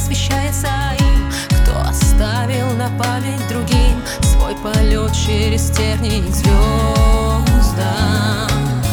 посвящается им, кто оставил на память другим свой полет через тернии к звездам.